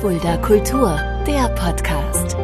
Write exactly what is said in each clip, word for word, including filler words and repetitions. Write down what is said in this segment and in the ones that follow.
Fulda Kultur, der Podcast.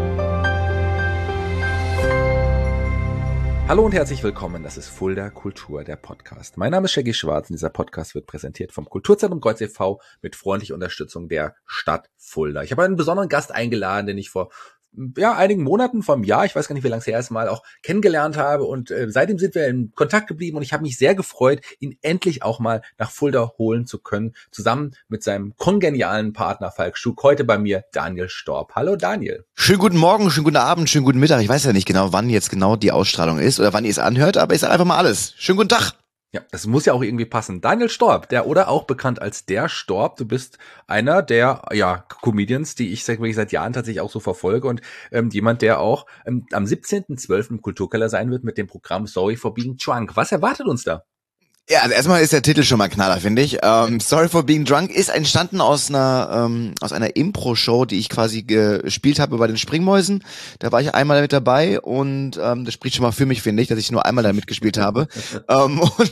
Hallo und herzlich willkommen, das ist Fulda Kultur, der Podcast. Mein Name ist Shaggy Schwarz und dieser Podcast wird präsentiert vom Kulturzentrum Kreuz e V mit freundlicher Unterstützung der Stadt Fulda. Ich habe einen besonderen Gast eingeladen, den ich vor ja, einigen Monaten, vom Jahr, ich weiß gar nicht, wie lange es her ist, mal auch kennengelernt habe und äh, seitdem sind wir in Kontakt geblieben und ich habe mich sehr gefreut, ihn endlich auch mal nach Fulda holen zu können, zusammen mit seinem kongenialen Partner Falk Schuck. Heute bei mir Daniel Storb. Hallo Daniel. Schönen guten Morgen, schönen guten Abend, schönen guten Mittag. Ich weiß ja nicht genau, wann jetzt genau die Ausstrahlung ist oder wann ihr es anhört, aber ich sage einfach mal alles. Schönen guten Tag. Ja, das muss ja auch irgendwie passen. Daniel Storb, der oder auch bekannt als der Storb. Du bist einer der ja Comedians, die ich seit, seit Jahren tatsächlich auch so verfolge und ähm, jemand, der auch ähm, am siebzehnten zwölften im Kulturkeller sein wird mit dem Programm Sorry for Being Drunk. Was erwartet uns da? Ja, also erstmal ist der Titel schon mal Knaller, finde ich. Ähm, Sorry for Being Drunk ist entstanden aus einer ähm, aus einer Impro-Show, die ich quasi gespielt habe bei den Springmäusen. Da war ich einmal mit dabei und ähm, das spricht schon mal für mich, finde ich, dass ich nur einmal da mitgespielt habe. ähm, und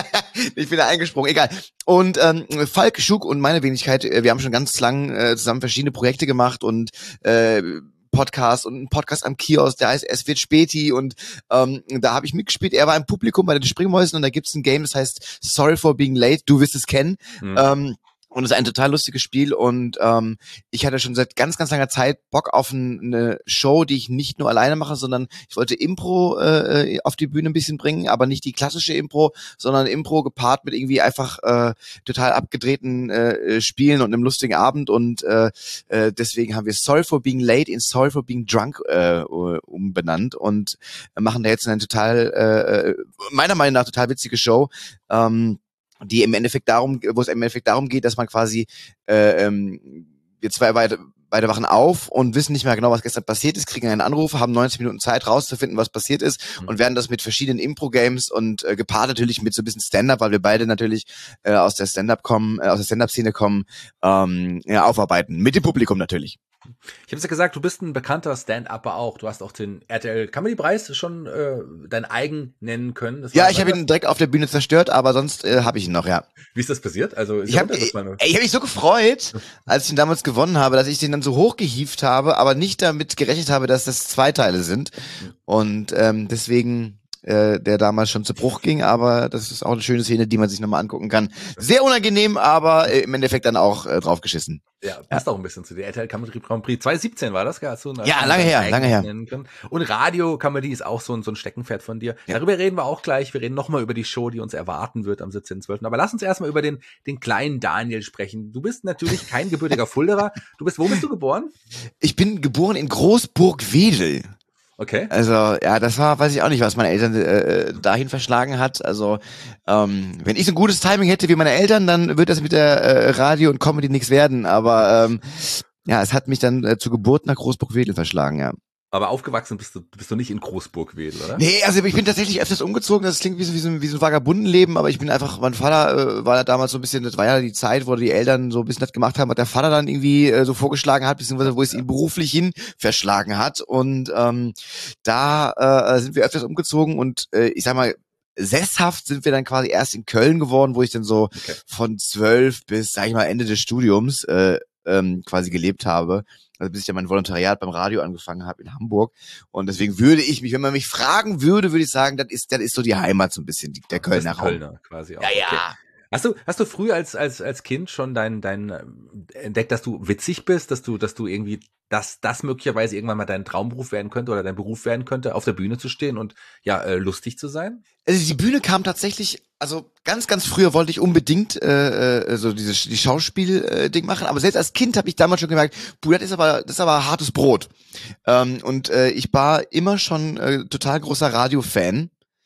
ich bin da eingesprungen, egal. Und ähm, Falk Schuck und meine Wenigkeit, wir haben schon ganz lang äh, zusammen verschiedene Projekte gemacht und äh, Podcast und ein Podcast am Kiosk, der heißt Es wird Späti und ähm, da habe ich mitgespielt. Er war im Publikum bei den Springmäusen und da gibt's ein Game, das heißt Sorry for Being Late, du wirst es kennen. Mhm. Ähm, und es ist ein total lustiges Spiel und ähm, ich hatte schon seit ganz, ganz langer Zeit Bock auf ein, eine Show, die ich nicht nur alleine mache, sondern ich wollte Impro äh, auf die Bühne ein bisschen bringen, aber nicht die klassische Impro, sondern Impro gepaart mit irgendwie einfach äh, total abgedrehten äh, Spielen und einem lustigen Abend und äh, äh, deswegen haben wir Sorry for Being Late in Sorry for Being Drunk äh, umbenannt und machen da jetzt eine total, äh, meiner Meinung nach total witzige Show, ähm, die im Endeffekt darum, wo es im Endeffekt darum geht, dass man quasi äh, ähm, wir zwei beide, beide wachen auf und wissen nicht mehr genau, was gestern passiert ist, kriegen einen Anruf, haben neunzig Minuten Zeit rauszufinden, was passiert ist mhm. und werden das mit verschiedenen Impro-Games und äh, gepaart natürlich mit so ein bisschen Stand-Up, weil wir beide natürlich äh, aus der Stand-Up kommen, äh, aus der Stand-Up-Szene kommen, ähm, ja, aufarbeiten. Mit dem Publikum natürlich. Ich habe es ja gesagt, du bist ein bekannter Stand-Upper auch. Du hast auch den R T L Comedy Preis schon äh, dein eigen nennen können. Das ja, ich habe ihn direkt auf der Bühne zerstört, aber sonst äh, habe ich ihn noch, ja. Wie ist das passiert? Also ist ich habe ich, ich hab mich so gefreut, als ich ihn damals gewonnen habe, dass ich den dann so hochgehievt habe, aber nicht damit gerechnet habe, dass das zwei Teile sind. Und ähm, deswegen äh, der damals schon zu Bruch ging, aber das ist auch eine schöne Szene, die man sich nochmal angucken kann. Sehr unangenehm, aber äh, im Endeffekt dann auch äh, draufgeschissen. Ja, passt ja auch ein bisschen zu dir. R T L Comedy Grand Prix zwanzig siebzehn war das, gell? Hast du ja, lange her, lange her. Und Radio-Comedy ist auch so ein, so ein Steckenpferd von dir. Ja. Darüber reden wir auch gleich. Wir reden nochmal über die Show, die uns erwarten wird am siebzehnten zwölften Aber lass uns erstmal über den, den kleinen Daniel sprechen. Du bist natürlich kein gebürtiger Fulderer. Du bist, wo bist du geboren? Ich bin geboren in Großburg-Wedel. Okay. Also, ja, das war, weiß ich auch nicht, was meine Eltern äh, dahin verschlagen hat. Also, ähm, wenn ich so ein gutes Timing hätte wie meine Eltern, dann wird das mit der äh, Radio und Comedy nichts werden. Aber ähm, ja, es hat mich dann äh, zur Geburt nach Großburg-Wedel verschlagen, ja. Aber aufgewachsen bist du, bist du nicht in Großburg-Wedel, oder? Nee, also ich bin tatsächlich öfters umgezogen. Das klingt wie so, wie so, ein, wie so ein Vagabundenleben, aber ich bin einfach, mein Vater äh, war da damals so ein bisschen, das war ja die Zeit, wo die Eltern so ein bisschen das gemacht haben, was der Vater dann irgendwie äh, so vorgeschlagen hat, beziehungsweise wo es ihn beruflich hin verschlagen hat. Und ähm, da äh, sind wir öfters umgezogen und äh, ich sag mal, sesshaft sind wir dann quasi erst in Köln geworden, wo ich dann so okay. von zwölf bis, sag ich mal, Ende des Studiums äh, ähm, quasi gelebt habe. Also bis ich ja mein Volontariat beim Radio angefangen habe in Hamburg. Und deswegen würde ich mich, wenn man mich fragen würde, würde ich sagen, das ist, das ist so die Heimat so ein bisschen, der Kölner Raum. Kölner quasi auch. Ja, ja. Okay. Hast du, hast du früh als, als, als Kind schon dein, dein, entdeckt, dass du witzig bist, dass du, dass du irgendwie, dass das möglicherweise irgendwann mal dein Traumberuf werden könnte oder dein Beruf werden könnte, auf der Bühne zu stehen und, ja, äh, lustig zu sein? Also die Bühne kam tatsächlich, also ganz, ganz früher wollte ich unbedingt äh, so dieses die Schauspiel-Ding machen, aber selbst als Kind habe ich damals schon gemerkt, puh, das ist aber das ist aber hartes Brot. Ähm, und äh, ich war immer schon äh, total großer Radio-Fan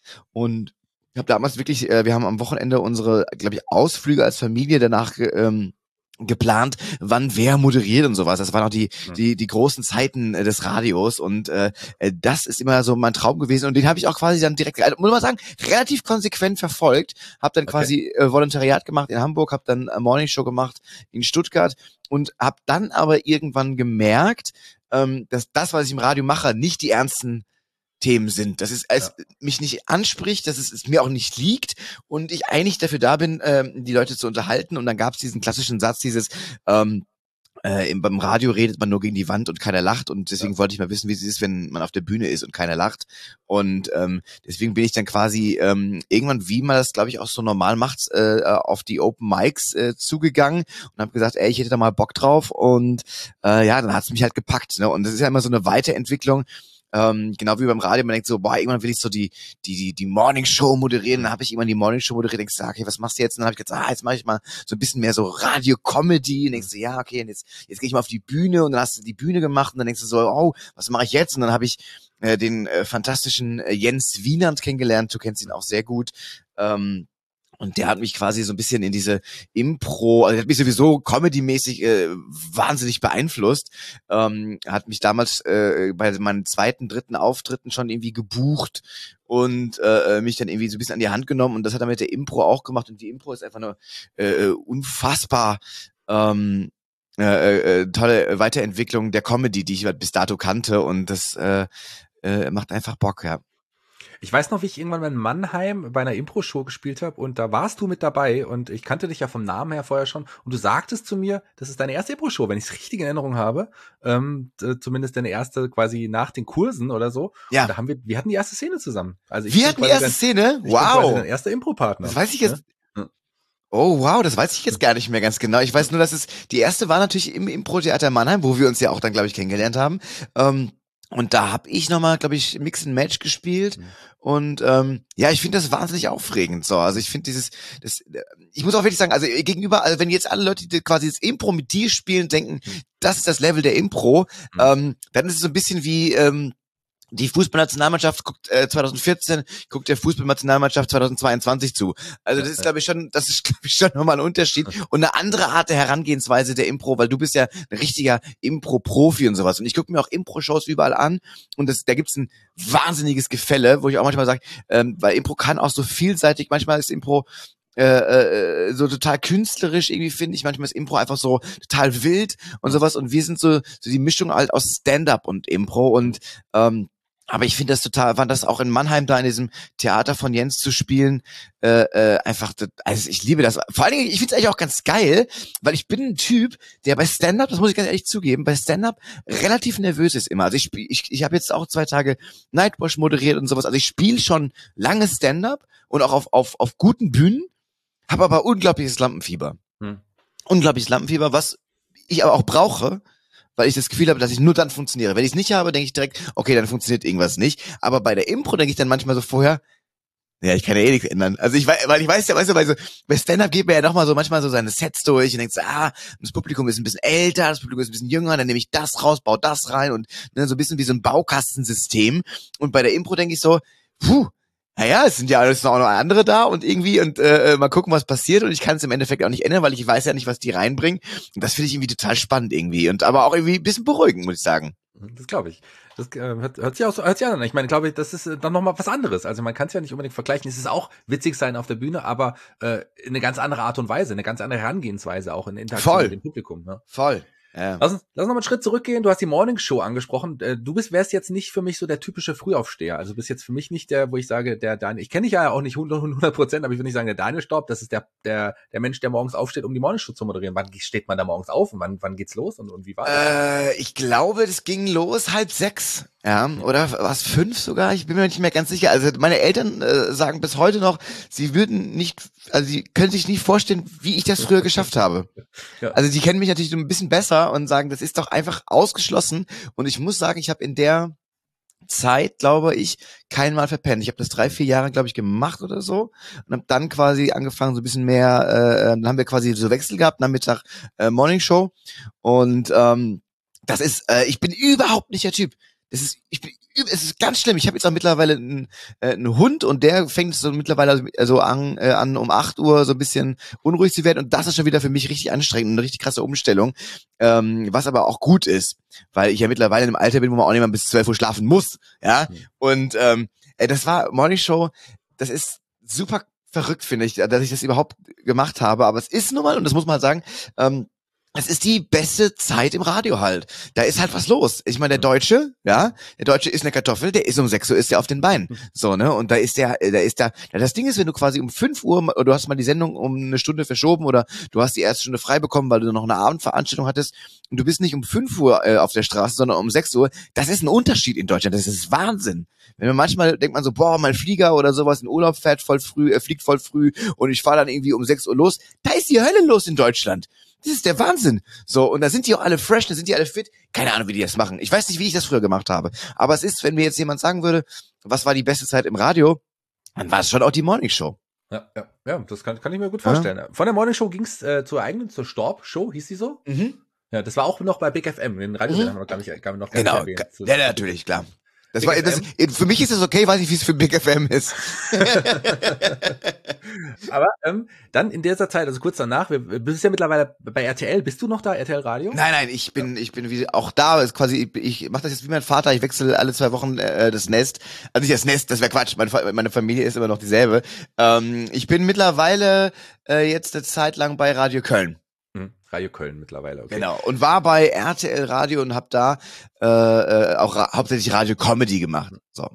und ich habe damals wirklich, äh, wir haben am Wochenende unsere, glaube ich, Ausflüge als Familie danach ähm, geplant, wann wer moderiert und sowas. Das waren auch die die die großen Zeiten äh, des Radios und äh, das ist immer so mein Traum gewesen und den habe ich auch quasi dann direkt, also, muss man sagen, relativ konsequent verfolgt. Habe dann quasi okay. äh, Volontariat gemacht in Hamburg, habe dann eine Morningshow gemacht in Stuttgart und habe dann aber irgendwann gemerkt, ähm, dass das, was ich im Radio mache, nicht die ernsten Themen sind, dass es, es ja. mich nicht anspricht, dass es, es mir auch nicht liegt und ich eigentlich dafür da bin, ähm, die Leute zu unterhalten. Und dann gab es diesen klassischen Satz, dieses ähm, Äh, im, beim Radio redet man nur gegen die Wand und keiner lacht und deswegen ja. wollte ich mal wissen, wie es ist, wenn man auf der Bühne ist und keiner lacht und ähm, deswegen bin ich dann quasi ähm, irgendwann, wie man das glaube ich auch so normal macht, äh, auf die Open Mics äh, zugegangen und habe gesagt, ey, ich hätte da mal Bock drauf und äh, ja, dann hat's mich halt gepackt, ne? Und das ist ja immer so eine Weiterentwicklung. Ähm, genau wie beim Radio, man denkt so, boah, irgendwann will ich so die die die die Morning Show moderieren, dann habe ich irgendwann die Morning Show moderiert, denkst du, okay, was machst du jetzt? Und dann habe ich gesagt, ah, jetzt mache ich mal so ein bisschen mehr so Radio-Comedy und denkst du, ja, okay, und jetzt jetzt gehe ich mal auf die Bühne und dann hast du die Bühne gemacht und dann denkst du so, oh, was mache ich jetzt? Und dann habe ich äh, den äh, fantastischen äh, Jens Wienand kennengelernt, du kennst ihn auch sehr gut, ähm, und der hat mich quasi so ein bisschen in diese Impro, also der hat mich sowieso comedy-mäßig äh, wahnsinnig beeinflusst. Ähm, hat mich damals äh, bei meinen zweiten, dritten Auftritten schon irgendwie gebucht und äh, mich dann irgendwie so ein bisschen an die Hand genommen. Und das hat er mit der Impro auch gemacht. Und die Impro ist einfach eine äh, unfassbar ähm, äh, äh, tolle Weiterentwicklung der Comedy, die ich bis dato kannte. Und das äh, äh, macht einfach Bock, ja. Ich weiß noch, wie ich irgendwann mal in Mannheim bei einer Impro-Show gespielt habe und da warst du mit dabei und ich kannte dich ja vom Namen her vorher schon und du sagtest zu mir, das ist deine erste Impro-Show, wenn ich es richtig in Erinnerung habe, ähm, zumindest deine erste quasi nach den Kursen oder so. Ja. Und da haben wir, wir hatten die erste Szene zusammen. Also ich wir hatten die erste dein, Szene? Ich wow. bin dein erster Impro-Partner. Das weiß ich jetzt. Ne? Oh wow, das weiß ich jetzt gar nicht mehr ganz genau. Ich weiß nur, dass es, die erste war natürlich im Impro-Theater Mannheim, wo wir uns ja auch dann, glaube ich, kennengelernt haben. Ähm, Und da habe ich nochmal, glaube ich, Mix and Match gespielt. Mhm. Und ähm, ja, ich finde das wahnsinnig aufregend. So, also ich finde dieses, das, ich muss auch wirklich sagen, also gegenüber, also wenn jetzt alle Leute, die quasi das Impro mit dir spielen, denken, mhm. das ist das Level der Impro, mhm. ähm, dann ist es so ein bisschen wie ähm, die Fußballnationalmannschaft guckt äh, zwanzig vierzehn, guckt der Fußballnationalmannschaft zwanzig zweiundzwanzig zu. Also das ist, glaube ich, schon, das ist, glaube ich, schon nochmal ein Unterschied und eine andere Art der Herangehensweise der Impro, weil du bist ja ein richtiger Impro-Profi und sowas. Und ich gucke mir auch Impro-Shows überall an und das, da gibt's ein wahnsinniges Gefälle, wo ich auch manchmal sage, ähm, weil Impro kann auch so vielseitig, manchmal ist Impro Äh, äh, so total künstlerisch irgendwie, finde ich. Manchmal ist Impro einfach so total wild und sowas. Und wir sind so, so die Mischung halt aus Stand-up und Impro. Und ähm, aber ich finde das total, fand das auch in Mannheim da in diesem Theater von Jens zu spielen, äh, äh, einfach, also ich liebe das. Vor allen Dingen, ich finde es eigentlich auch ganz geil, weil ich bin ein Typ, der bei Stand-up, das muss ich ganz ehrlich zugeben, bei Stand-up relativ nervös ist immer. Also ich spiel, ich, ich habe jetzt auch zwei Tage Nightwash moderiert und sowas. Also ich spiele schon lange Stand-up und auch auf auf auf guten Bühnen, habe aber unglaubliches Lampenfieber. Hm. Unglaubliches Lampenfieber, was ich aber auch brauche, weil ich das Gefühl habe, dass ich nur dann funktioniere. Wenn ich es nicht habe, denke ich direkt, okay, dann funktioniert irgendwas nicht. Aber bei der Impro denke ich dann manchmal so vorher, ja, ich kann ja eh nichts ändern. Also ich weiß, weil ich weiß ja, weißt du, weil so, bei Stand-Up geht man ja nochmal so manchmal so seine Sets durch und denkt so, ah, das Publikum ist ein bisschen älter, das Publikum ist ein bisschen jünger, dann nehme ich das raus, baue das rein und ne, so ein bisschen wie so ein Baukastensystem. Und bei der Impro denke ich so, puh, naja, es sind ja alles noch andere da und irgendwie und äh, mal gucken, was passiert und ich kann es im Endeffekt auch nicht ändern, weil ich weiß ja nicht, was die reinbringen und das finde ich irgendwie total spannend irgendwie und aber auch irgendwie ein bisschen beruhigend, muss ich sagen. Das glaube ich. Das äh, hört, hört sich auch so, hört sich an. Ich meine, glaube ich, das ist äh, dann nochmal was anderes. Also man kann es ja nicht unbedingt vergleichen. Es ist auch witzig sein auf der Bühne, aber äh, eine ganz andere Art und Weise, eine ganz andere Herangehensweise auch in Interaktion Voll. mit dem Publikum. Ne? Voll. Ja. Lass uns, lass uns noch mal einen Schritt zurückgehen. Du hast die Morning Show angesprochen. Du bist, wärst jetzt nicht für mich so der typische Frühaufsteher. Also bist jetzt für mich nicht der, wo ich sage, der Daniel, ich kenne dich ja auch nicht hundert Prozent, aber ich würde nicht sagen, der Daniel Staub, das ist der, der, der Mensch, der morgens aufsteht, um die Morning Show zu moderieren. Wann steht man da morgens auf und wann, wann geht's los und, und wie war das? Äh, ich glaube, das ging los halb sechs. Ja, oder was, fünf sogar? Ich bin mir nicht mehr ganz sicher. Also meine Eltern äh, sagen bis heute noch, sie würden nicht, also sie können sich nicht vorstellen, wie ich das früher geschafft habe. Ja. Also die kennen mich natürlich so ein bisschen besser und sagen, das ist doch einfach ausgeschlossen. Und ich muss sagen, ich habe in der Zeit, glaube ich, kein Mal verpennt. Ich habe das drei, vier Jahre, glaube ich, gemacht oder so und habe dann quasi angefangen, so ein bisschen mehr, äh, dann haben wir quasi so Wechsel gehabt, Nachmittag äh, Morning Show und ähm, das ist, äh, ich bin überhaupt nicht der Typ. Das ist, ich bin, es ist ganz schlimm. Ich habe jetzt auch mittlerweile einen, äh, einen Hund und der fängt so mittlerweile so an, äh, an um acht Uhr so ein bisschen unruhig zu werden und das ist schon wieder für mich richtig anstrengend, eine richtig krasse Umstellung, ähm, was aber auch gut ist, weil ich ja mittlerweile in einem Alter bin, wo man auch nicht mal bis zwölf Uhr schlafen muss, ja. Mhm. Und ähm, äh, das war Morning Show. Das ist super verrückt, finde ich, dass ich das überhaupt gemacht habe. Aber es ist nun mal und das muss man halt sagen. Ähm, es ist die beste Zeit im Radio halt. Da ist halt was los. Ich meine, der Deutsche, ja, der Deutsche ist eine Kartoffel, der ist um sechs Uhr ist der auf den Beinen. So, ne? Und da ist der, da ist der, das Ding ist, wenn du quasi um fünf Uhr, du hast mal die Sendung um eine Stunde verschoben oder du hast die erste Stunde frei bekommen, weil du noch eine Abendveranstaltung hattest und du bist nicht um fünf Uhr äh, auf der Straße, sondern um sechs Uhr, das ist ein Unterschied in Deutschland. Das ist Wahnsinn. Wenn man manchmal denkt man so, boah, mein Flieger oder sowas in Urlaub fährt voll früh, er fliegt voll früh und ich fahre dann irgendwie um sechs Uhr los. Da ist die Hölle los in Deutschland. Das ist der Wahnsinn. So, und da sind die auch alle fresh, da sind die alle fit. Keine Ahnung, wie die das machen. Ich weiß nicht, wie ich das früher gemacht habe. Aber es ist, wenn mir jetzt jemand sagen würde, was war die beste Zeit im Radio, dann war es schon auch die Morning Show. Ja, ja, ja, das kann, kann ich mir gut vorstellen. Ja. Von der Morning Show ging's äh, zur eigenen, zur Storb-Show, hieß die so? Mhm. Ja, das war auch noch bei Big F M, den Radiosender mhm. haben wir gar nicht, gar noch gar genau, nicht erwähnt. Ja, natürlich, klar. Das war, das, für mich ist es okay, weiß nicht, wie es für Big F M ist. Aber ähm, dann in dieser Zeit, also kurz danach, wir, wir bist ja mittlerweile bei R T L. Bist du noch da, R T L Radio? Nein, nein, ich bin, ich bin wie auch da. Ist quasi, ich, ich mache das jetzt wie mein Vater. Ich wechsle alle zwei Wochen äh, das Nest. Also nicht das Nest, das wäre Quatsch. Meine, meine Familie ist immer noch dieselbe. Ähm, ich bin mittlerweile äh, jetzt eine Zeit lang bei Radio Köln. Radio Köln mittlerweile, okay. Genau, und war bei R T L Radio und habe da äh, äh, auch ra- hauptsächlich Radio Comedy gemacht. So.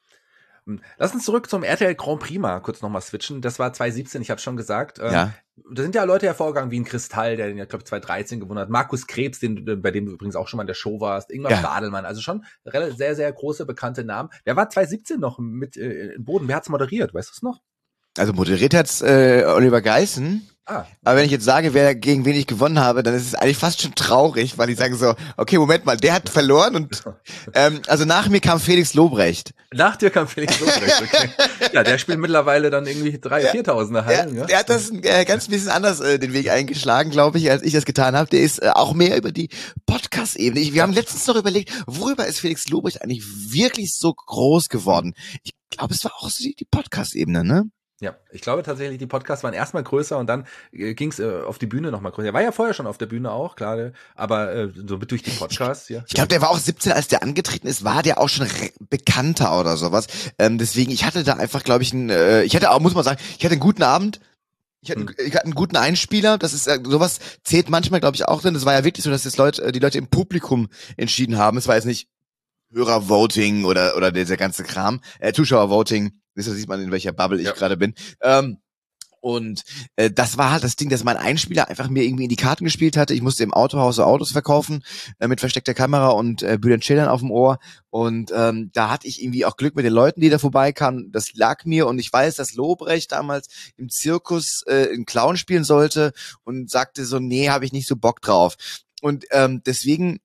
Lass uns zurück zum R T L Grand Prix mal kurz nochmal switchen. Das war zwanzig siebzehn, ich habe schon gesagt. Ähm, ja. Da sind ja Leute hervorgegangen wie ein Kristall, der den ja, glaube ich, zwanzig dreizehn gewonnen hat. Markus Krebs, den, bei dem du übrigens auch schon mal in der Show warst. Ingmar ja. Stadelmann, also schon sehr, sehr große, bekannte Namen. Wer war zwanzig siebzehn noch mit äh, im Boden? Wer hat's moderiert? Weißt du es noch? Also moderiert hat's äh, Oliver Geißen. Ah. Aber wenn ich jetzt sage, wer gegen wen ich gewonnen habe, dann ist es eigentlich fast schon traurig, weil ich sage so, okay, Moment mal, der hat verloren und ähm, also nach mir kam Felix Lobrecht. Nach dir kam Felix Lobrecht, okay. Ja, der spielt mittlerweile dann irgendwie drei, viertausender Hallen. Ja, der hat das äh, ganz bisschen anders äh, den Weg eingeschlagen, glaube ich, als ich das getan habe. Der ist äh, auch mehr über die Podcast-Ebene. Ich, wir haben letztens noch überlegt, worüber ist Felix Lobrecht eigentlich wirklich so groß geworden? Ich glaube, es war auch so die, die Podcast-Ebene, ne? Ja, ich glaube tatsächlich, die Podcasts waren erstmal größer und dann äh, ging es äh, auf die Bühne nochmal größer. Er war ja vorher schon auf der Bühne auch, klar, aber äh, so mit durch die Podcasts, ja. Ich glaube, der war auch siebzehn, als der angetreten ist, war der auch schon re- bekannter oder sowas. Ähm, deswegen, ich hatte da einfach, glaube ich, einen, äh, ich hatte auch, muss man sagen, ich hatte einen guten Abend. Ich hatte, hm. ich hatte einen guten Einspieler. Das ist äh, sowas zählt manchmal, glaube ich, auch drin. Das war ja wirklich so, dass jetzt Leute, die Leute im Publikum entschieden haben. Es war jetzt nicht Hörervoting oder oder dieser ganze Kram, äh, Zuschauervoting. Das sieht man, in welcher Bubble ich ja. gerade bin. Ähm, und äh, das war halt das Ding, dass mein Einspieler einfach mir irgendwie in die Karten gespielt hatte. Ich musste im Autohaus so Autos verkaufen äh, mit versteckter Kamera und äh, Bülent Ceylan auf dem Ohr. Und ähm, da hatte ich irgendwie auch Glück mit den Leuten, die da vorbeikamen. Das lag mir und ich weiß, dass Lobrecht damals im Zirkus äh, einen Clown spielen sollte und sagte so, nee, habe ich nicht so Bock drauf. Und ähm, deswegen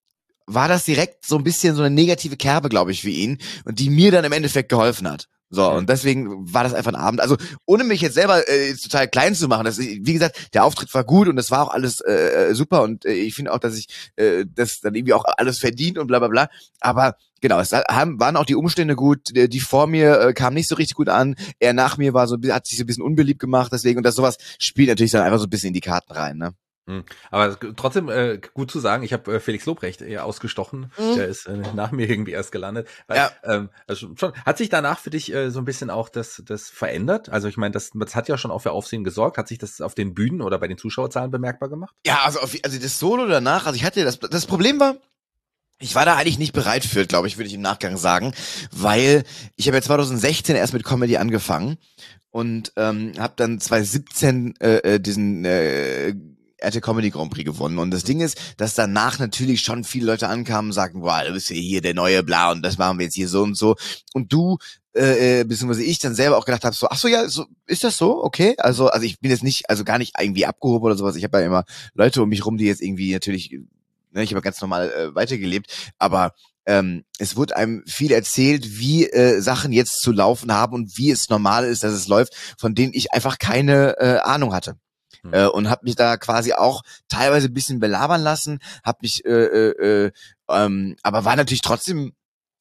war das direkt so ein bisschen so eine negative Kerbe, glaube ich, für ihn und die mir dann im Endeffekt geholfen hat. So, und deswegen war das einfach ein Abend. Also, ohne mich jetzt selber äh, total klein zu machen, das, wie gesagt, der Auftritt war gut und das war auch alles äh, super und äh, ich finde auch, dass ich äh, das dann irgendwie auch alles verdient und bla bla bla. Aber genau, es haben, waren auch die Umstände gut, die, die vor mir äh, kamen nicht so richtig gut an, er nach mir war so, hat sich so ein bisschen unbeliebt gemacht, deswegen, und das sowas spielt natürlich dann einfach so ein bisschen in die Karten rein, ne? Aber trotzdem äh, gut zu sagen, ich habe äh, Felix Lobrecht eher ausgestochen, mhm. der ist äh, nach mir irgendwie erst gelandet. Weil, ja. ähm, also schon, hat sich danach für dich äh, so ein bisschen auch das das verändert? Also ich meine, das, das hat ja schon auch für Aufsehen gesorgt. Hat sich das auf den Bühnen oder bei den Zuschauerzahlen bemerkbar gemacht? Ja, also, auf, also das Solo danach, also ich hatte das, das Problem war, ich war da eigentlich nicht bereit für, glaube ich, würde ich im Nachgang sagen, weil ich habe ja zwanzig sechzehn erst mit Comedy angefangen und ähm, habe dann zwanzig siebzehn äh, diesen äh, R T L Comedy Grand Prix gewonnen. Und das Ding ist, dass danach natürlich schon viele Leute ankamen und sagten, boah, du bist ja hier der neue Bla und das machen wir jetzt hier so und so. Und du, äh, beziehungsweise ich dann selber auch gedacht habe, so, ach so, ja, so, ist das so? Okay. Also, also ich bin jetzt nicht, also gar nicht irgendwie abgehoben oder sowas. Ich habe ja immer Leute um mich rum, die jetzt irgendwie natürlich, ne, ich habe ganz normal äh, weitergelebt, aber ähm, es wurde einem viel erzählt, wie äh, Sachen jetzt zu laufen haben und wie es normal ist, dass es läuft, von denen ich einfach keine äh, Ahnung hatte. Äh, und habe mich da quasi auch teilweise ein bisschen belabern lassen, habe mich, äh, äh, äh, ähm, aber war natürlich trotzdem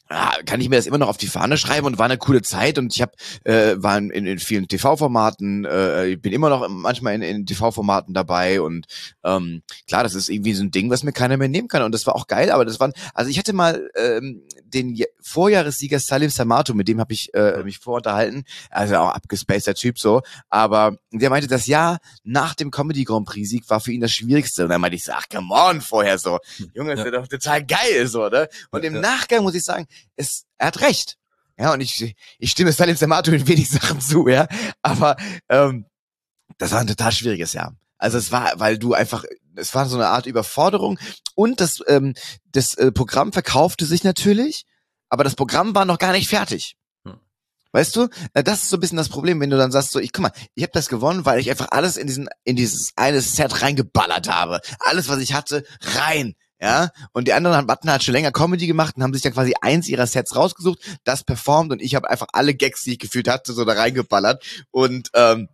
ah, kann ich mir das immer noch auf die Fahne schreiben und war eine coole Zeit und ich habe äh, war in, in vielen T V-Formaten, äh, ich bin immer noch manchmal in, in T V-Formaten dabei und ähm, klar, das ist irgendwie so ein Ding, was mir keiner mehr nehmen kann und das war auch geil, aber das waren, also ich hatte mal ähm, den Je- Vorjahressieger Salim Samato, mit dem habe ich äh, mich vorunterhalten, also auch abgespaceder Typ so, aber der meinte, das Jahr nach dem Comedy Grand Prix Sieg war für ihn das Schwierigste und dann meinte ich so, ach come on, vorher so, Junge, das Ja. ist ja doch total geil so, ne? Und Ja, im ja. Nachgang muss ich sagen, es, er hat recht. Ja, und ich, ich stimme Salim Samato in wenig Sachen zu, ja. Aber ähm, das war ein total schwieriges Jahr. Also es war, weil du einfach, es war so eine Art Überforderung und das, ähm, das äh, Programm verkaufte sich natürlich, aber das Programm war noch gar nicht fertig. Hm. Weißt du, äh, das ist so ein bisschen das Problem, wenn du dann sagst so, ich guck mal, ich habe das gewonnen, weil ich einfach alles in diesen in dieses eine Set reingeballert habe. Alles, was ich hatte, rein. Ja, und die anderen hatten halt schon länger Comedy gemacht und haben sich dann quasi eins ihrer Sets rausgesucht, das performt und ich habe einfach alle Gags, die ich gefühlt hatte, so da reingeballert und ähm,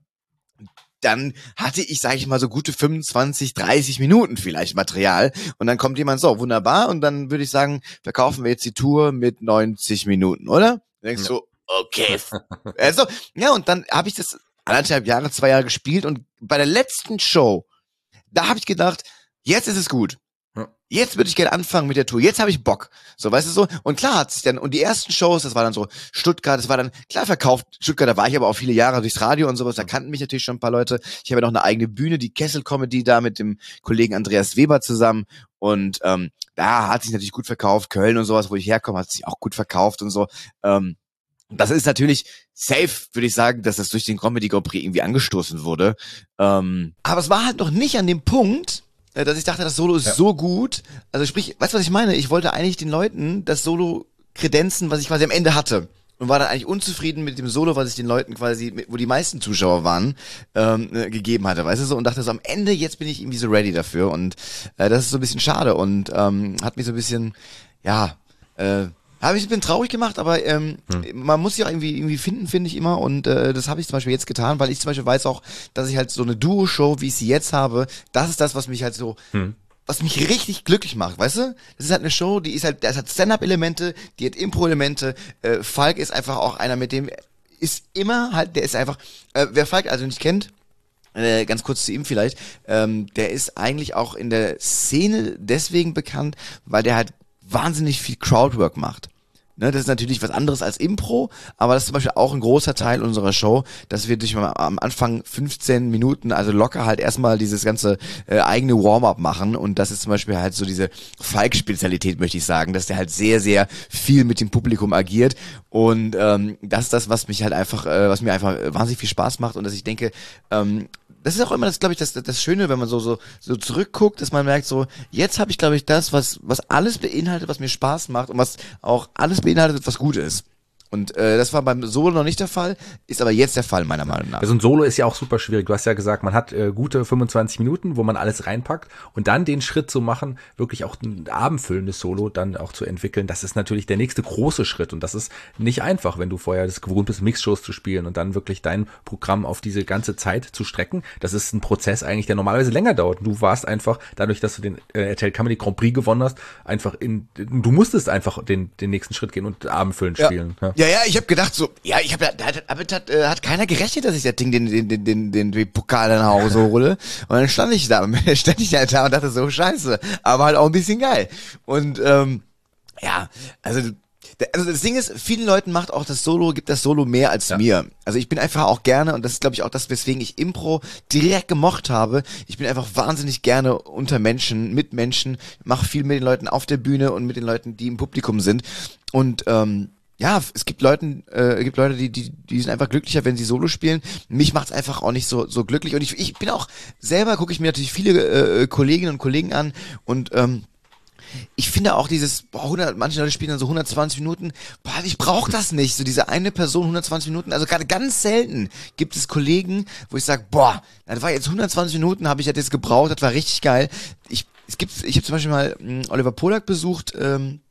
dann hatte ich, sage ich mal, so gute fünfundzwanzig, dreißig Minuten vielleicht Material und dann kommt jemand so, wunderbar und dann würde ich sagen, verkaufen wir jetzt die Tour mit neunzig Minuten, oder? Dann denkst du, Ja. okay. Also, ja, und dann habe ich das anderthalb Jahre, zwei Jahre gespielt und bei der letzten Show, da habe ich gedacht, jetzt ist es gut. Ja. Jetzt würde ich gerne anfangen mit der Tour. Jetzt habe ich Bock. So, weißt du so? Und klar hat sich dann, und die ersten Shows, das war dann so Stuttgart, das war dann klar verkauft. Stuttgart, da war ich aber auch viele Jahre durchs Radio und sowas, da kannten mich natürlich schon ein paar Leute. Ich habe ja noch eine eigene Bühne, die Kessel Comedy da mit dem Kollegen Andreas Weber zusammen. Und ähm, da hat sich natürlich gut verkauft. Köln und sowas, wo ich herkomme, hat sich auch gut verkauft und so. Ähm, das ist natürlich safe, würde ich sagen, dass das durch den Comedy Grand Prix irgendwie angestoßen wurde. Ähm, aber es war halt noch nicht an dem Punkt, dass ich dachte, das Solo ist Ja. so gut. Also sprich, weißt du, was ich meine? Ich wollte eigentlich den Leuten das Solo kredenzen, was ich quasi am Ende hatte. Und war dann eigentlich unzufrieden mit dem Solo, was ich den Leuten quasi, wo die meisten Zuschauer waren, ähm, äh, gegeben hatte, weißt du so? Und dachte so, am Ende, jetzt bin ich irgendwie so ready dafür. Und äh, das ist so ein bisschen schade und ähm, hat mich so ein bisschen, ja, äh, habe ich ein bisschen traurig gemacht, aber ähm, hm. man muss sich auch irgendwie irgendwie finden, finde ich immer. Und äh, das habe ich zum Beispiel jetzt getan, weil ich zum Beispiel weiß auch, dass ich halt so eine Duo-Show, wie ich sie jetzt habe, das ist das, was mich halt so, hm. was mich richtig glücklich macht, weißt du? Das ist halt eine Show, die ist halt, das hat Stand-Up-Elemente, die hat Impro-Elemente. Äh, Falk ist einfach auch einer, mit dem ist immer halt, der ist einfach, äh, wer Falk also nicht kennt, Äh, ganz kurz zu ihm vielleicht, ähm, der ist eigentlich auch in der Szene deswegen bekannt, weil der halt wahnsinnig viel Crowdwork macht. Ne, das ist natürlich was anderes als Impro, aber das ist zum Beispiel auch ein großer Teil unserer Show, dass wir durch am Anfang fünfzehn Minuten, also locker halt erstmal dieses ganze äh, eigene Warm-up machen und das ist zum Beispiel halt so diese Falk-Spezialität, möchte ich sagen, dass der halt sehr, sehr viel mit dem Publikum agiert und ähm, das ist das, was mich halt einfach, äh, was mir einfach wahnsinnig viel Spaß macht und dass ich denke, ähm, das ist auch immer das, glaube ich, das, das Schöne, wenn man so, so, so zurückguckt, dass man merkt so, jetzt habe ich, glaube ich, das, was, was alles beinhaltet, was mir Spaß macht und was auch alles beinhaltet, was gut ist. Und äh, das war beim Solo noch nicht der Fall, ist aber jetzt der Fall, meiner Meinung nach. Also ein Solo ist ja auch super schwierig. Du hast ja gesagt, man hat äh, gute fünfundzwanzig Minuten, wo man alles reinpackt und dann den Schritt zu machen, wirklich auch ein abendfüllendes Solo dann auch zu entwickeln, das ist natürlich der nächste große Schritt und das ist nicht einfach, wenn du vorher das gewohnt bist, Mixshows zu spielen und dann wirklich dein Programm auf diese ganze Zeit zu strecken. Das ist ein Prozess eigentlich, der normalerweise länger dauert. Du warst einfach, dadurch, dass du den äh, R T L Comedy Grand Prix gewonnen hast, einfach in, du musstest einfach den, den nächsten Schritt gehen und abendfüllend ja. spielen. Ja. Ja, ja, ich habe gedacht so, ja, ich habe, da hat, hat, hat, äh, hat keiner gerechnet, dass ich das Ding, den, den, den, den, den, den Pokal nach Hause hole. Und dann stand ich da, stand ich halt da und dachte so, scheiße, aber halt auch ein bisschen geil. Und ähm, ja, also, also das Ding ist, vielen Leuten macht auch das Solo, gibt das Solo mehr als ja. mir. Also ich bin einfach auch gerne, und das ist glaube ich auch das, weswegen ich Impro direkt gemocht habe, ich bin einfach wahnsinnig gerne unter Menschen, mit Menschen, mache viel mit den Leuten auf der Bühne und mit den Leuten, die im Publikum sind. Und ähm, ja, es gibt Leuten, äh, es gibt Leute, die, die, die sind einfach glücklicher, wenn sie Solo spielen. Mich macht's einfach auch nicht so, so glücklich. Und ich, ich bin auch selber, gucke ich mir natürlich viele äh, Kolleginnen und Kollegen an und ähm, ich finde auch dieses, boah, hundert, manche Leute spielen dann so hundertzwanzig Minuten, boah, ich brauche das nicht, so diese eine Person hundertzwanzig Minuten, also gerade ganz selten gibt es Kollegen, wo ich sage, boah, das war jetzt hundertzwanzig Minuten, habe ich das jetzt gebraucht, das war richtig geil. Ich, es gibt, ich habe zum Beispiel mal mh, Oliver Polak besucht, ähm,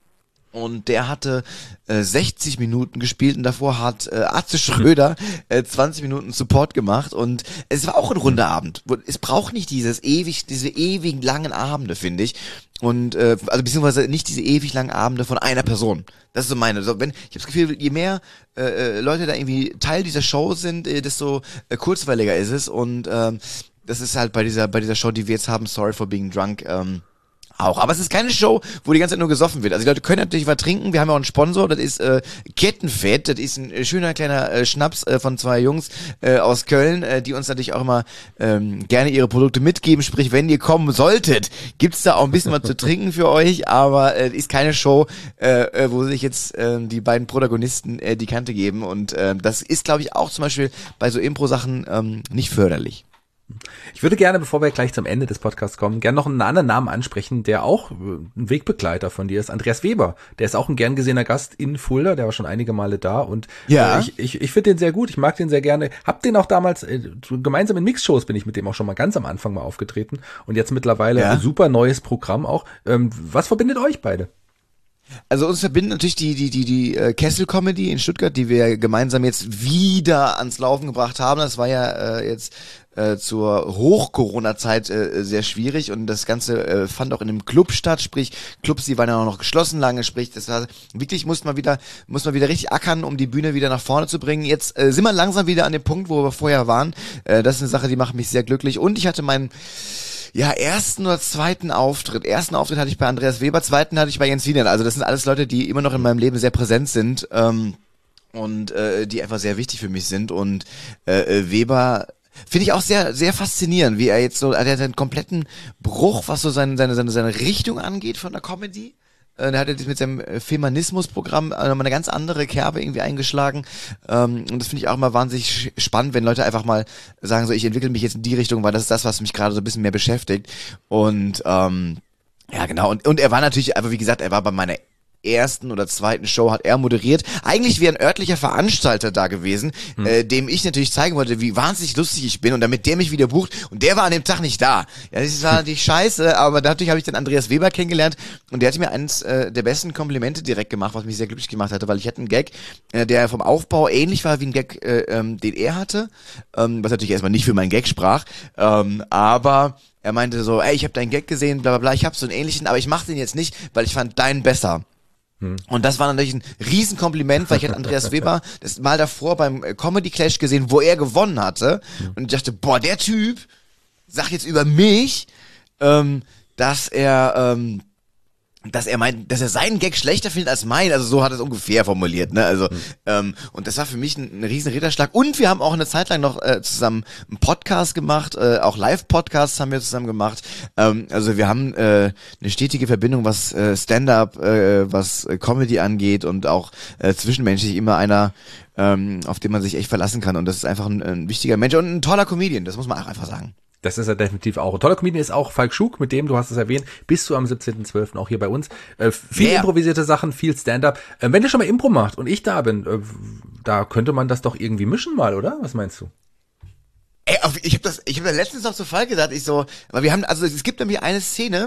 Und der hatte äh, sechzig Minuten gespielt und davor hat äh, Atze Schröder äh, zwanzig Minuten Support gemacht und es war auch ein runder Abend. Es braucht nicht dieses ewig, diese ewig langen Abende, finde ich. Und äh, also beziehungsweise nicht diese ewig langen Abende von einer Person. Das ist so meine. So, wenn ich habe das Gefühl, je mehr äh, Leute da irgendwie Teil dieser Show sind, äh, desto äh, kurzweiliger ist es. Und ähm, das ist halt bei dieser bei dieser Show, die wir jetzt haben, Sorry for Being Drunk. Ähm, Auch. Aber es ist keine Show, wo die ganze Zeit nur gesoffen wird. Also die Leute können natürlich was trinken. Wir haben ja auch einen Sponsor, das ist äh, Kettenfett. Das ist ein schöner kleiner äh, Schnaps äh, von zwei Jungs äh, aus Köln, äh, die uns natürlich auch immer ähm, gerne ihre Produkte mitgeben. Sprich, wenn ihr kommen solltet, gibt's da auch ein bisschen was zu trinken für euch. Aber es äh, ist keine Show, äh, wo sich jetzt äh, die beiden Protagonisten äh, die Kante geben. Und äh, das ist, glaube ich, auch zum Beispiel bei so Impro-Sachen ähm, nicht förderlich. Ich würde gerne, bevor wir gleich zum Ende des Podcasts kommen, gerne noch einen anderen Namen ansprechen, der auch ein Wegbegleiter von dir ist, Andreas Weber. Der ist auch ein gern gesehener Gast in Fulda, der war schon einige Male da und ja. äh, ich, ich, ich finde den sehr gut, ich mag den sehr gerne. Hab den auch damals, äh, gemeinsam in Mixshows bin ich mit dem auch schon mal ganz am Anfang mal aufgetreten und jetzt mittlerweile ja. ein super neues Programm auch. Ähm, was verbindet euch beide? Also uns verbindet natürlich die die die die äh, Kessel Comedy in Stuttgart, die wir gemeinsam jetzt wieder ans Laufen gebracht haben. Das war ja äh, jetzt äh, zur Hoch-Corona-Zeit äh, sehr schwierig und das Ganze äh, fand auch in einem Club statt, sprich Clubs, die waren ja auch noch geschlossen lange, sprich das war wirklich, musste man wieder muss man wieder richtig ackern, um die Bühne wieder nach vorne zu bringen. Jetzt äh, sind wir langsam wieder an dem Punkt, wo wir vorher waren. Äh, das ist eine Sache, die macht mich sehr glücklich und ich hatte meinen ja, ersten oder zweiten Auftritt. Ersten Auftritt hatte ich bei Andreas Weber, zweiten hatte ich bei Jens Wiener. Also das sind alles Leute, die immer noch in meinem Leben sehr präsent sind ähm, und äh, die einfach sehr wichtig für mich sind. Und äh, Weber finde ich auch sehr sehr faszinierend, wie er jetzt so, er hat einen kompletten Bruch, was so seine seine seine, seine Richtung angeht von der Comedy. Der hat jetzt mit seinem Feminismus-Programm eine ganz andere Kerbe irgendwie eingeschlagen. Und das finde ich auch immer wahnsinnig spannend, wenn Leute einfach mal sagen, so ich entwickle mich jetzt in die Richtung, weil das ist das, was mich gerade so ein bisschen mehr beschäftigt. Und ähm, ja, genau. Und, und er war natürlich, aber wie gesagt, er war bei meiner ersten oder zweiten Show hat er moderiert. Eigentlich wäre ein örtlicher Veranstalter da gewesen, hm. äh, dem ich natürlich zeigen wollte, wie wahnsinnig lustig ich bin und damit der mich wieder bucht und der war an dem Tag nicht da. Ja, das war natürlich scheiße, aber dadurch habe ich dann Andreas Weber kennengelernt und der hat mir eines äh, der besten Komplimente direkt gemacht, was mich sehr glücklich gemacht hatte, weil ich hatte einen Gag, äh, der vom Aufbau ähnlich war wie ein Gag, äh, ähm, den er hatte, ähm, was natürlich erstmal nicht für meinen Gag sprach, ähm, aber er meinte so, ey, ich habe deinen Gag gesehen, bla bla bla, ich habe so einen ähnlichen, aber ich mache den jetzt nicht, weil ich fand deinen besser. Und das war natürlich ein Riesenkompliment, weil ich hatte Andreas Weber das mal davor beim Comedy Clash gesehen, wo er gewonnen hatte. Und ich dachte, boah, der Typ sagt jetzt über mich, ähm, dass er, ähm, dass er meint, dass er seinen Gag schlechter findet als meinen. Also so hat er es ungefähr formuliert, ne? Also, mhm. ähm, und das war für mich ein, ein riesen Ritterschlag. Und wir haben auch eine Zeit lang noch äh, zusammen einen Podcast gemacht, äh, auch Live-Podcasts haben wir zusammen gemacht. Ähm, also wir haben äh, eine stetige Verbindung, was äh, Stand-up, äh, was äh, Comedy angeht und auch äh, zwischenmenschlich immer einer, ähm, auf den man sich echt verlassen kann. Und das ist einfach ein, ein wichtiger Mensch und ein toller Comedian, das muss man auch einfach sagen. Das ist er definitiv auch. Ein toller Comedian ist auch Falk Schug, mit dem, du hast es erwähnt, bist du am siebzehnten zwölften auch hier bei uns. Äh, viel yeah. improvisierte Sachen, viel Stand-up. Äh, wenn ihr schon mal Impro macht und ich da bin, äh, da könnte man das doch irgendwie mischen mal, oder? Was meinst du? Ey, ich habe das, ich habe letztens noch zu Falk gesagt, ich so, aber wir haben, also es gibt nämlich eine Szene,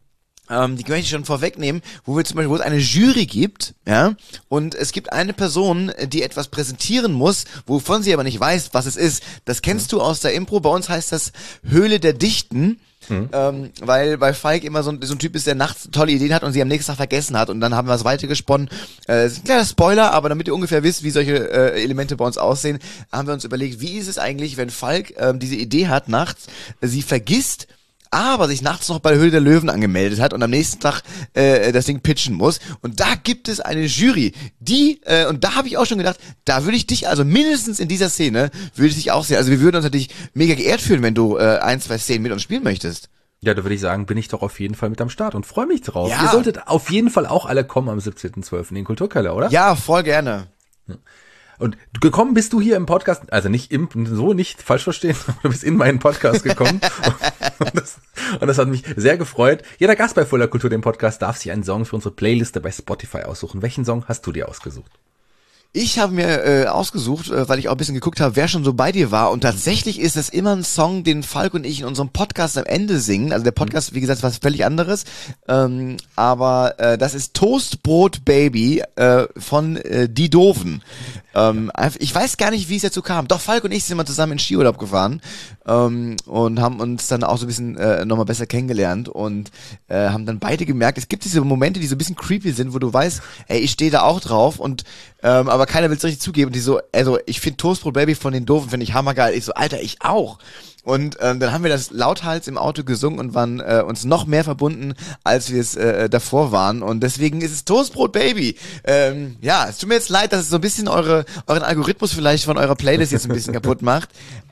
Ähm, die möchte ich schon vorwegnehmen, wo wir zum Beispiel, wo es eine Jury gibt, ja, und es gibt eine Person, die etwas präsentieren muss, wovon sie aber nicht weiß, was es ist. Das kennst mhm. du aus der Impro, bei uns heißt das Höhle der Dichten, mhm. ähm, weil bei Falk immer so ein, so ein Typ ist, der nachts tolle Ideen hat und sie am nächsten Tag vergessen hat und dann haben wir es weitergesponnen. Äh, ist ein kleiner Spoiler, aber damit ihr ungefähr wisst, wie solche äh, Elemente bei uns aussehen, haben wir uns überlegt, wie ist es eigentlich, wenn Falk ähm, diese Idee hat nachts, äh, sie vergisst, aber sich nachts noch bei der Höhle der Löwen angemeldet hat und am nächsten Tag äh, das Ding pitchen muss. Und da gibt es eine Jury, die, äh, und da habe ich auch schon gedacht, da würde ich dich, also mindestens in dieser Szene, würde ich dich auch sehen. Also wir würden uns natürlich mega geehrt fühlen, wenn du äh, ein, zwei Szenen mit uns spielen möchtest. Ja, da würde ich sagen, bin ich doch auf jeden Fall mit am Start und freue mich drauf. Ja. Ihr solltet auf jeden Fall auch alle kommen am siebzehnten zwölften in den Kulturkeller, oder? Ja, voll gerne. Ja. Und gekommen bist du hier im Podcast, also nicht im, so nicht falsch verstehen, du bist in meinen Podcast gekommen und, das, und das hat mich sehr gefreut. Jeder Gast bei Fulda Kultur, dem Podcast, darf sich einen Song für unsere Playliste bei Spotify aussuchen. Welchen Song hast du dir ausgesucht? Ich habe mir äh, ausgesucht, äh, weil ich auch ein bisschen geguckt habe, wer schon so bei dir war. Und tatsächlich ist das immer ein Song, den Falk und ich in unserem Podcast am Ende singen. Also der Podcast, wie gesagt, ist was völlig anderes. Ähm, aber äh, das ist Toastbrot Baby äh, von äh, Die Doofen. Ähm, ich weiß gar nicht, wie es dazu kam. Doch, Falk und ich sind mal zusammen in Skiurlaub gefahren ähm, und haben uns dann auch so ein bisschen äh, nochmal besser kennengelernt und äh, haben dann beide gemerkt, es gibt diese Momente, die so ein bisschen creepy sind, wo du weißt, ey, ich stehe da auch drauf und ähm, aber keiner will es richtig zugeben. Und die so, also ich finde Toastbrot Baby von den Doofen, finde ich hammergeil. Ich so, Alter, ich auch. Und ähm, dann haben wir das lauthals im Auto gesungen und waren äh, uns noch mehr verbunden, als wir es äh, davor waren. Und deswegen ist es Toastbrot Baby. Ähm, ja, es tut mir jetzt leid, dass es so ein bisschen eure euren Algorithmus vielleicht von eurer Playlist jetzt ein bisschen kaputt macht.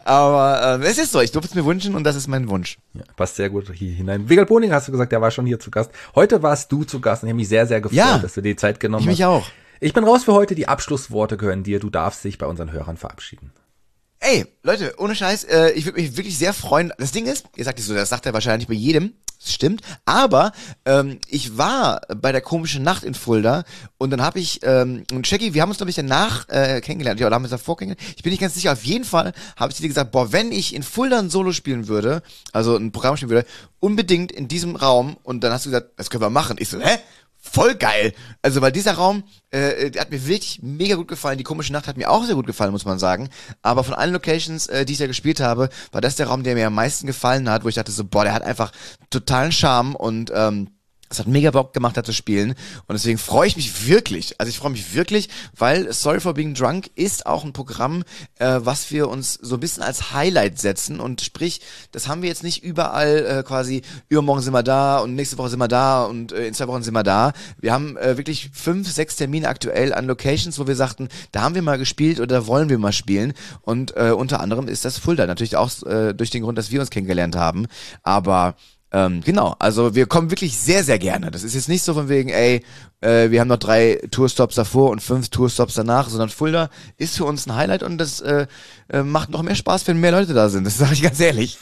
Aber äh, es ist so, ich durfte es mir wünschen und das ist mein Wunsch. Ja, passt sehr gut hier hinein. Wiegald Boning, hast du gesagt, der war schon hier zu Gast. Heute warst du zu Gast und ich habe mich sehr, sehr gefreut, ja, dass du dir die Zeit genommen ich hast. mich auch. Ich bin raus für heute. Die Abschlussworte gehören dir. Du darfst dich bei unseren Hörern verabschieden. Ey, Leute, ohne Scheiß, äh, ich würde mich wirklich sehr freuen. Das Ding ist, ihr sagt es so, das sagt er wahrscheinlich bei jedem, das stimmt, aber ähm, ich war bei der komischen Nacht in Fulda und dann habe ich, ähm, und Shaggy, wir haben uns, glaube ich, danach äh, kennengelernt, ja, oder haben wir uns davor kennengelernt, ich bin nicht ganz sicher, auf jeden Fall habe ich dir gesagt, boah, wenn ich in Fulda ein Solo spielen würde, also ein Programm spielen würde, unbedingt in diesem Raum, und dann hast du gesagt, das können wir machen. Ich so, hä? Voll geil. Also, weil dieser Raum, äh, der hat mir wirklich mega gut gefallen. Die komische Nacht hat mir auch sehr gut gefallen, muss man sagen. Aber von allen Locations, äh, die ich da gespielt habe, war das der Raum, der mir am meisten gefallen hat, wo ich dachte so, boah, der hat einfach totalen Charme und ähm, es hat mega Bock gemacht, da zu spielen. Und deswegen freue ich mich wirklich. Also ich freue mich wirklich, weil Sorry for Being Drunk ist auch ein Programm, äh, was wir uns so ein bisschen als Highlight setzen. Und sprich, das haben wir jetzt nicht überall äh, quasi, übermorgen sind wir da und nächste Woche sind wir da und äh, in zwei Wochen sind wir da. Wir haben äh, wirklich fünf, sechs Termine aktuell an Locations, wo wir sagten, da haben wir mal gespielt oder da wollen wir mal spielen. Und äh, unter anderem ist das Fulda. Natürlich auch äh, durch den Grund, dass wir uns kennengelernt haben. Aber Ähm, genau, also wir kommen wirklich sehr, sehr gerne. Das ist jetzt nicht so von wegen, ey, äh, wir haben noch drei Tourstops davor und fünf Tourstops danach, sondern Fulda ist für uns ein Highlight und das äh, äh, macht noch mehr Spaß, wenn mehr Leute da sind. Das sage ich ganz ehrlich.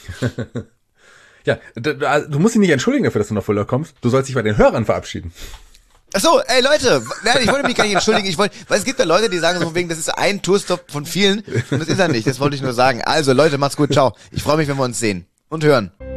Ja, du, du musst dich nicht entschuldigen dafür, dass du nach Fulda kommst. Du sollst dich bei den Hörern verabschieden. Ach so, ey Leute, nein, ich wollte mich gar nicht entschuldigen, ich wollte, weil es gibt ja Leute, die sagen so von wegen, das ist ein Tourstop von vielen und das ist er nicht, das wollte ich nur sagen. Also Leute, macht's gut, ciao. Ich freue mich, wenn wir uns sehen und hören.